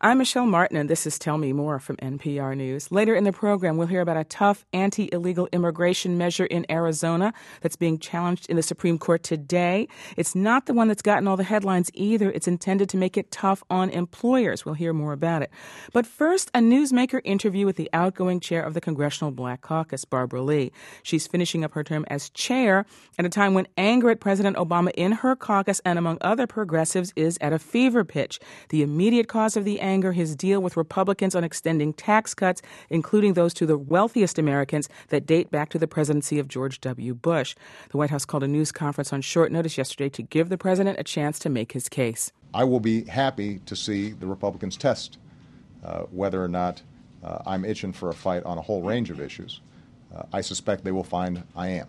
I'm Michelle Martin, and this is Tell Me More from NPR News. Later in the program, we'll hear about a tough anti-illegal immigration measure in Arizona that's being challenged in the Supreme Court today. It's not the one that's gotten all the headlines either. It's intended to make it tough on employers. We'll hear more about it. But first, a newsmaker interview with the outgoing chair of the Congressional Black Caucus, Barbara Lee. She's finishing up her term as chair at a time when anger at President Obama in her caucus and among other progressives is at a fever pitch. The immediate cause of the anger, his deal with Republicans on extending tax cuts, including those to the wealthiest Americans that date back to the presidency of George W. Bush. The White House called a news conference on short notice yesterday to give the president a chance to make his case. I will be happy to see the Republicans test whether or not I'm itching for a fight on a whole range of issues. I suspect they will find I am.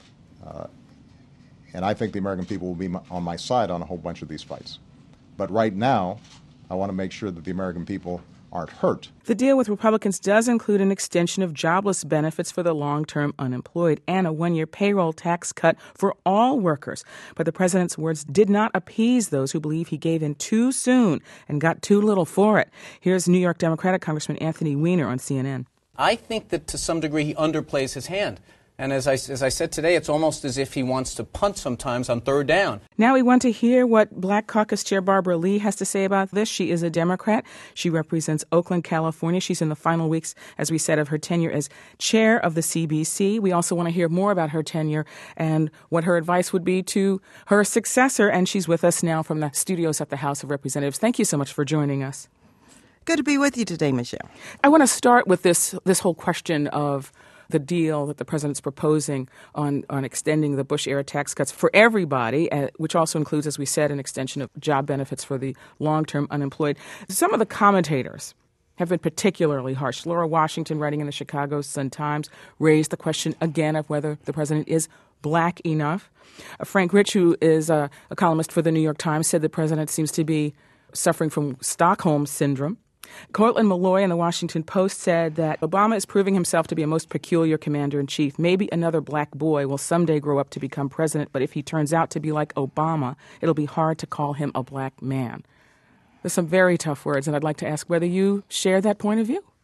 And I think the American people will be on my side on a whole bunch of these fights. But right now, I want to make sure that the American people aren't hurt. The deal with Republicans does include an extension of jobless benefits for the long-term unemployed and a one-year payroll tax cut for all workers. But the president's words did not appease those who believe he gave in too soon and got too little for it. Here's New York Democratic Congressman Anthony Weiner on CNN. I think that to some degree he underplays his hand. And as I said today, it's almost as if he wants to punt sometimes on third down. Now we want to hear what Black Caucus Chair Barbara Lee has to say about this. She is a Democrat. She represents Oakland, California. She's in the final weeks, as we said, of her tenure as chair of the CBC. We also want to hear more about her tenure and what her advice would be to her successor. And she's with us now from the studios at the House of Representatives. Thank you so much for joining us. Good to be with you today, Michelle. I want to start with this whole question of the deal that the president's proposing on extending the Bush-era tax cuts for everybody, which also includes, as we said, an extension of job benefits for the long-term unemployed. Some of the commentators have been particularly harsh. Laura Washington, writing in the Chicago Sun-Times, raised the question again of whether the president is black enough. Frank Rich, who is a columnist for the New York Times, said the president seems to be suffering from Stockholm syndrome. Cortland Malloy in the Washington Post said that Obama is proving himself to be a most peculiar commander-in-chief. Maybe another black boy will someday grow up to become president, but if he turns out to be like Obama, it'll be hard to call him a black man. There's some very tough words, and I'd like to ask whether you share that point of view.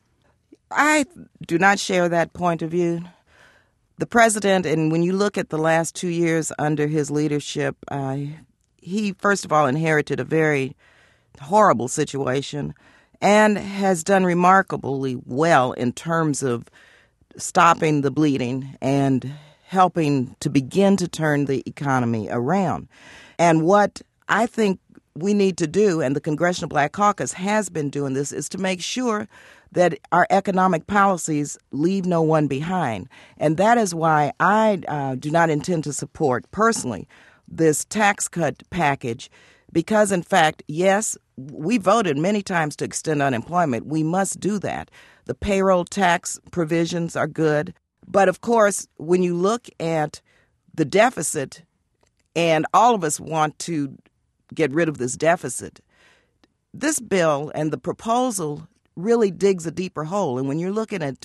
I do not share that point of view. The president, and when you look at the last 2 years under his leadership, he, first of all, inherited a very horrible situation and has done remarkably well in terms of stopping the bleeding and helping to begin to turn the economy around. And what I think we need to do, and the Congressional Black Caucus has been doing this, is to make sure that our economic policies leave no one behind. And that is why I do not intend to support, personally, this tax cut package, because, in fact, yes, we voted many times to extend unemployment. We must do that. The payroll tax provisions are good. But, of course, when you look at the deficit, and all of us want to get rid of this deficit, this bill and the proposal really digs a deeper hole. And when you're looking at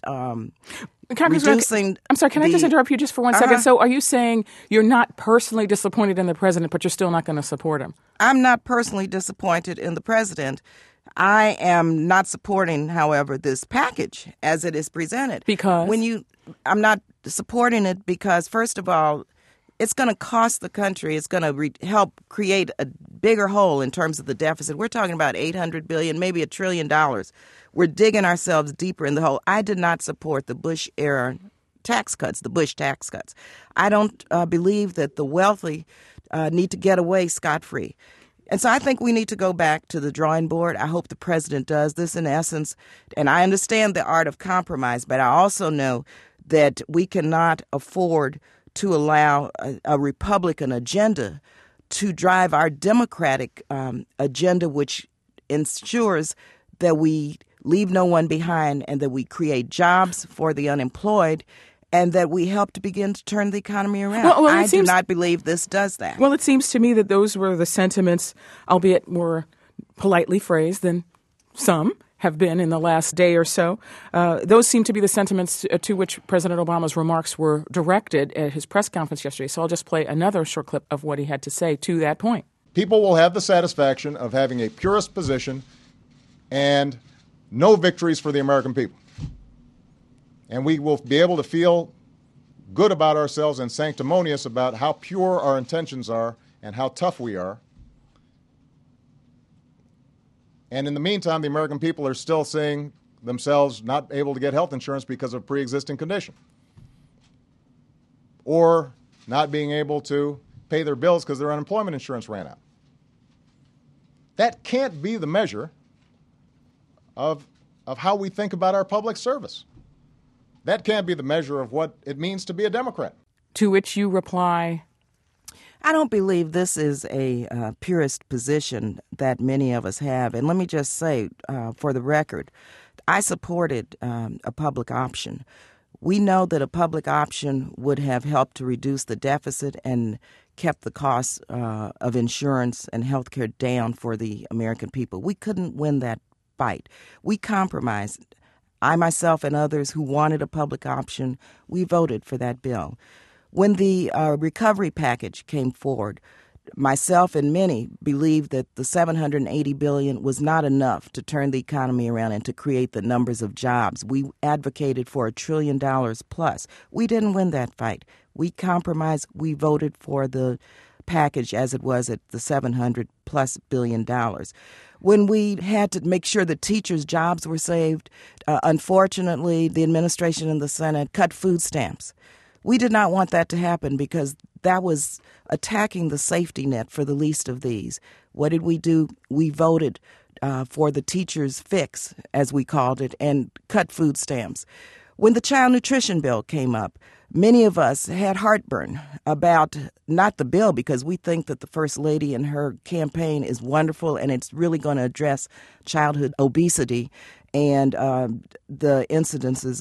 reducing... I'm sorry, can I just interrupt you just for 1 second? So are you saying you're not personally disappointed in the president, but you're still not going to support him? I'm not personally disappointed in the president. I am not supporting, however, this package as it is presented. Because? I'm not supporting it because, first of all, it's going to cost the country. It's going to help create a bigger hole in terms of the deficit. We're talking about $800 billion, maybe $1 trillion. We're digging ourselves deeper in the hole. I did not support the Bush-era tax cuts, the Bush tax cuts. I don't believe that the wealthy need to get away scot-free. And so I think we need to go back to the drawing board. I hope the president does this in essence. And I understand the art of compromise, but I also know that we cannot afford to allow a Republican agenda to drive our Democratic agenda, which ensures that we leave no one behind and that we create jobs for the unemployed and that we help to begin to turn the economy around. I do not believe this does that. Well, it seems to me that those were the sentiments, albeit more politely phrased than some have been in the last day or so. Those seem to be the sentiments to which President Obama's remarks were directed at his press conference yesterday. So I'll just play another short clip of what he had to say to that point. People will have the satisfaction of having a purist position and no victories for the American people. And we will be able to feel good about ourselves and sanctimonious about how pure our intentions are and how tough we are. And in the meantime, the American people are still seeing themselves not able to get health insurance because of a pre-existing condition, or not being able to pay their bills because their unemployment insurance ran out. That can't be the measure of how we think about our public service. That can't be the measure of what it means to be a Democrat. To which you reply, I don't believe this is a purist position that many of us have. And let me just say, for the record, I supported a public option. We know that a public option would have helped to reduce the deficit and kept the costs of insurance and health care down for the American people. We couldn't win that fight. We compromised. I, myself, and others who wanted a public option, we voted for that bill. When the recovery package came forward, myself and many believed that the $780 billion was not enough to turn the economy around and to create the numbers of jobs. We advocated for $1 trillion plus. We didn't win that fight. We compromised. We voted for the package as it was at the $700+ billion. When we had to make sure that teachers' jobs were saved, unfortunately, the administration and the Senate cut food stamps. We did not want that to happen because that was attacking the safety net for the least of these. What did we do? We voted for the teacher's fix, as we called it, and cut food stamps. When the child nutrition bill came up, many of us had heartburn about not the bill, because we think that the First Lady and her campaign is wonderful and it's really going to address childhood obesity and the incidences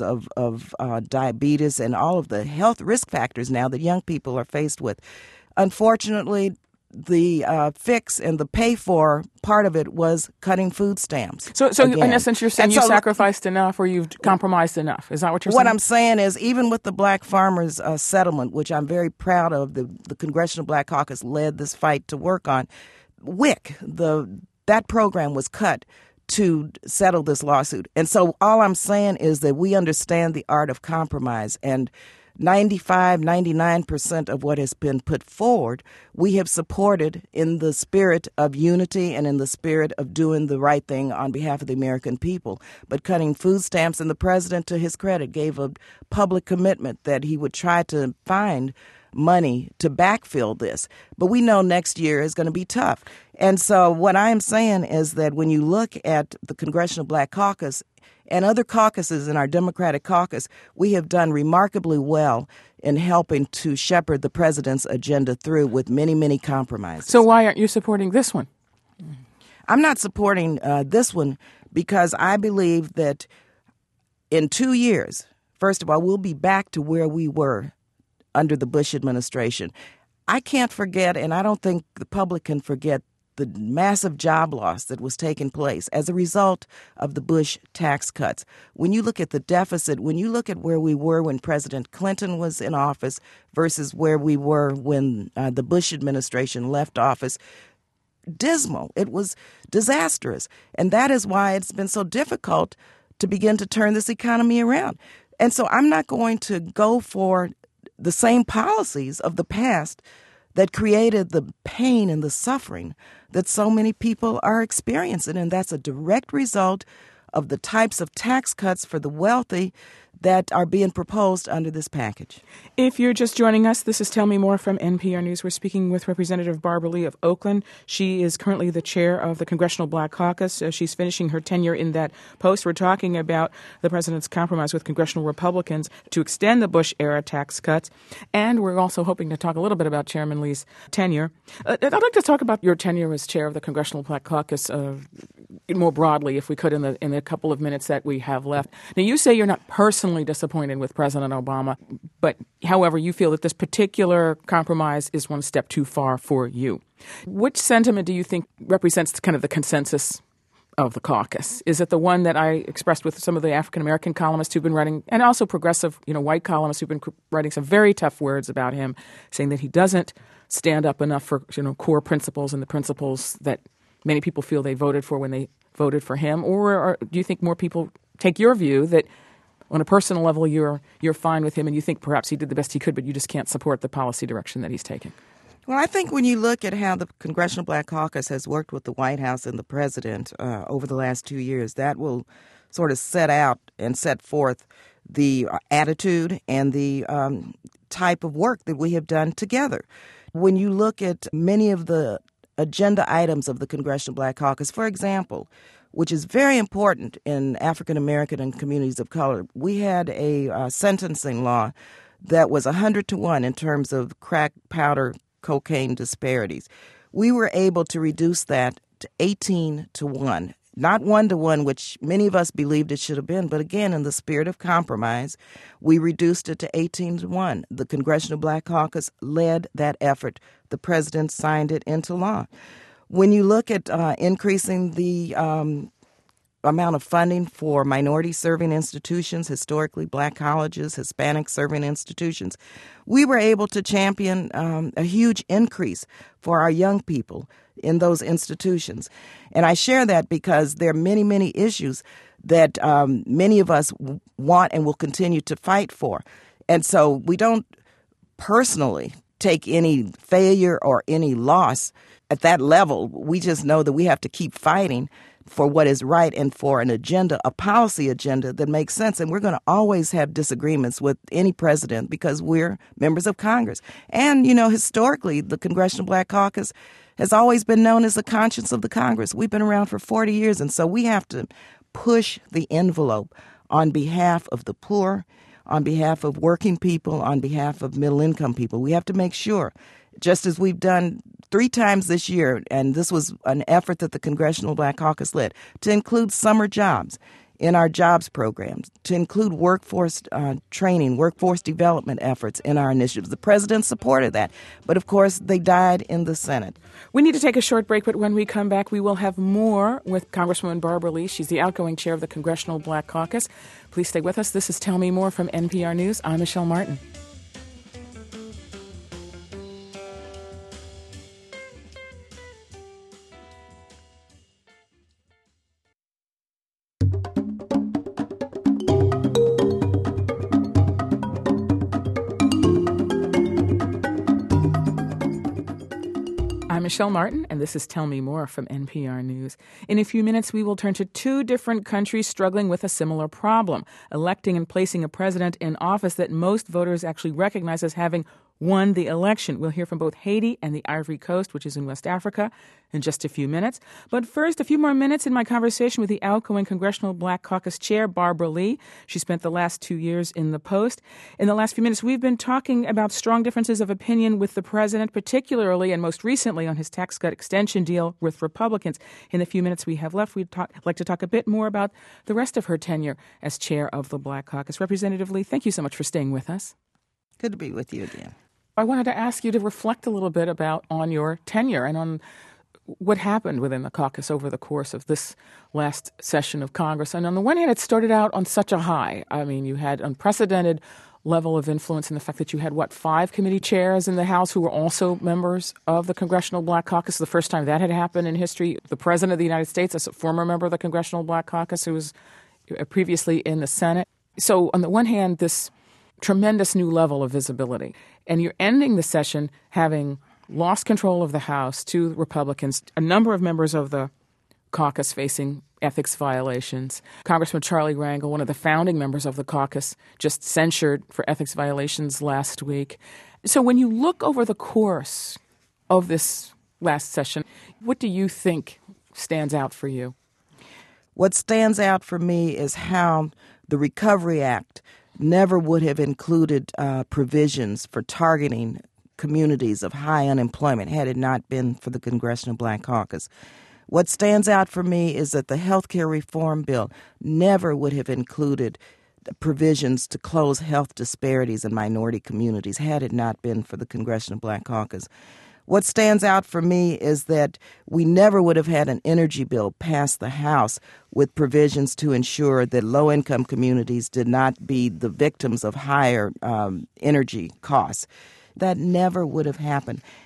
of diabetes and all of the health risk factors now that young people are faced with. Unfortunately, the fix and the pay for part of it was cutting food stamps. So in essence, you're saying you sacrificed enough or you've compromised enough. Is that what you're saying? What I'm saying is, even with the Black Farmers Settlement, which I'm very proud of, the Congressional Black Caucus led this fight to work on, WIC, that program was cut to settle this lawsuit. And so all I'm saying is that we understand the art of compromise, and 99% of what has been put forward, we have supported in the spirit of unity and in the spirit of doing the right thing on behalf of the American people. But cutting food stamps, and the president, to his credit, gave a public commitment that he would try to find money to backfill this. But we know next year is going to be tough. And so what I'm saying is that when you look at the Congressional Black Caucus and other caucuses in our Democratic caucus, we have done remarkably well in helping to shepherd the president's agenda through with many, many compromises. So why aren't you supporting this one? I'm not supporting this one because I believe that in 2 years, first of all, we'll be back to where we were under the Bush administration. I can't forget, and I don't think the public can forget, the massive job loss that was taking place as a result of the Bush tax cuts. When you look at the deficit, when you look at where we were when President Clinton was in office versus where we were when the Bush administration left office, dismal. It was disastrous. And that is why it's been so difficult to begin to turn this economy around. And so I'm not going to go for the same policies of the past that created the pain and the suffering that so many people are experiencing. And that's a direct result of the types of tax cuts for the wealthy that are being proposed under this package. If you're just joining us, this is Tell Me More from NPR News. We're speaking with Representative Barbara Lee of Oakland. She is currently the chair of the Congressional Black Caucus. She's finishing her tenure in that post. We're talking about the president's compromise with congressional Republicans to extend the Bush-era tax cuts. And we're also hoping to talk a little bit about Chairman Lee's tenure. I'd like to talk about your tenure as chair of the Congressional Black Caucus more broadly, if we could, in the couple of minutes that we have left. Now, you say you're not personally disappointed with President Obama, but however, you feel that this particular compromise is one step too far for you. Which sentiment do you think represents kind of the consensus of the caucus? Is it the one that I expressed with some of the African-American columnists who've been writing, and also progressive, white columnists who've been writing some very tough words about him, saying that he doesn't stand up enough for, core principles and the principles that many people feel they voted for when they voted for him? Or do you think more people take your view that on a personal level you're fine with him and you think perhaps he did the best he could, but you just can't support the policy direction that he's taking? Well, I think when you look at how the Congressional Black Caucus has worked with the White House and the president over the last 2 years, that will sort of set out and set forth the attitude and the type of work that we have done together. When you look at many of the agenda items of the Congressional Black Caucus, for example, which is very important in African American and communities of color, we had a sentencing law that was 100-1 in terms of crack, powder, cocaine disparities. We were able to reduce that to 18-1. Not 1-1, which many of us believed it should have been, but again, in the spirit of compromise, we reduced it to 18-1. The Congressional Black Caucus led that effort. The president signed it into law. When you look at increasing the amount of funding for minority-serving institutions, historically black colleges, Hispanic-serving institutions, we were able to champion a huge increase for our young people in those institutions. And I share that because there are many, many issues that many of us want and will continue to fight for. And so we don't personally take any failure or any loss at that level. We just know that we have to keep fighting for what is right and for an agenda, a policy agenda that makes sense. And we're going to always have disagreements with any president because we're members of Congress. And, you know, historically, the Congressional Black Caucus has always been known as the conscience of the Congress. We've been around for 40 years, and so we have to push the envelope on behalf of the poor, on behalf of working people, on behalf of middle-income people. We have to make sure, just as we've done 3 times this year, and this was an effort that the Congressional Black Caucus led, to include summer jobs in our jobs programs, to include workforce training, workforce development efforts in our initiatives. The president supported that, but of course they died in the Senate. We need to take a short break, but when we come back, we will have more with Congresswoman Barbara Lee. She's the outgoing chair of the Congressional Black Caucus. Please stay with us. This is Tell Me More from NPR News. I'm Michelle Martin. I'm Michelle Martin, and this is Tell Me More from NPR News. In a few minutes, we will turn to 2 different countries struggling with a similar problem, electing and placing a president in office that most voters actually recognize as having won the election. We'll hear from both Haiti and the Ivory Coast, which is in West Africa, in just a few minutes. But first, a few more minutes in my conversation with the outgoing Congressional Black Caucus chair, Barbara Lee. She spent the last 2 years in the post. In the last few minutes, we've been talking about strong differences of opinion with the president, particularly and most recently on his tax cut extension deal with Republicans. In the few minutes we have left, we'd like to talk a bit more about the rest of her tenure as chair of the Black Caucus. Representative Lee, thank you so much for staying with us. Good to be with you again. I wanted to ask you to reflect a little bit on your tenure and on what happened within the caucus over the course of this last session of Congress. And on the one hand, it started out on such a high. I mean, you had unprecedented level of influence in the fact that you had, 5 committee chairs in the House who were also members of the Congressional Black Caucus. The first time that had happened in history. The President of the United States, as a former member of the Congressional Black Caucus who was previously in the Senate. So on the one hand, this tremendous new level of visibility. And you're ending the session having lost control of the House to Republicans, a number of members of the caucus facing ethics violations. Congressman Charlie Rangel, one of the founding members of the caucus, just censured for ethics violations last week. So when you look over the course of this last session, what do you think stands out for you? What stands out for me is how the Recovery Act never would have included provisions for targeting communities of high unemployment had it not been for the Congressional Black Caucus. What stands out for me is that the health care reform bill never would have included provisions to close health disparities in minority communities had it not been for the Congressional Black Caucus. What stands out for me is that we never would have had an energy bill pass the House with provisions to ensure that low-income communities did not be the victims of higher energy costs. That never would have happened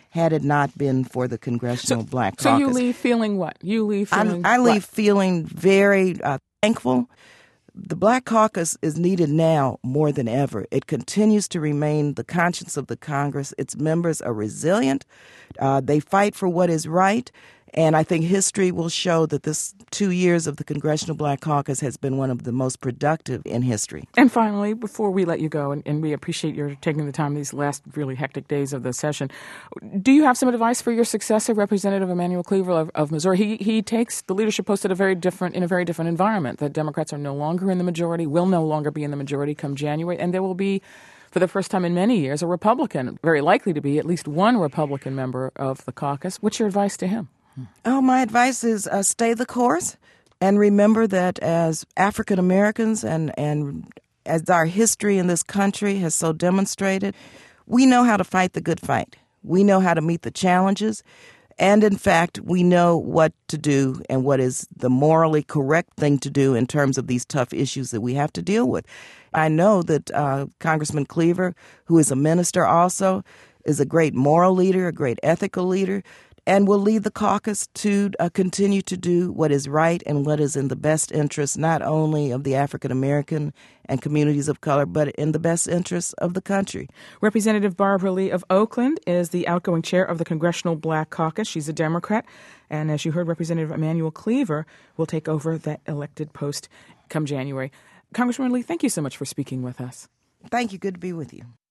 had it not been for the Congressional Black Caucus. So you leave feeling what? You leave feeling I leave what? feeling very thankful. The Black Caucus is needed now more than ever. It continues to remain the conscience of the Congress. Its members are resilient. They fight for what is right. And I think history will show that this 2 years of the Congressional Black Caucus has been one of the most productive in history. And finally, before we let you go, and we appreciate your taking the time these last really hectic days of the session, do you have some advice for your successor, Representative Emanuel Cleaver of Missouri? He takes the leadership post in a very different environment. The Democrats are no longer in the majority, will no longer be in the majority come January, and there will be, for the first time in many years, a Republican, very likely to be at least one Republican member of the caucus. What's your advice to him? Oh, my advice is stay the course and remember that as African Americans and as our history in this country has so demonstrated, we know how to fight the good fight. We know how to meet the challenges. And in fact, we know what to do and what is the morally correct thing to do in terms of these tough issues that we have to deal with. I know that Congressman Cleaver, who is a minister also, is a great moral leader, a great ethical leader, and will lead the caucus to continue to do what is right and what is in the best interest not only of the African American and communities of color, but in the best interest of the country. Representative Barbara Lee of Oakland is the outgoing chair of the Congressional Black Caucus. She's a Democrat. And as you heard, Representative Emanuel Cleaver will take over that elected post come January. Congresswoman Lee, thank you so much for speaking with us. Thank you. Good to be with you.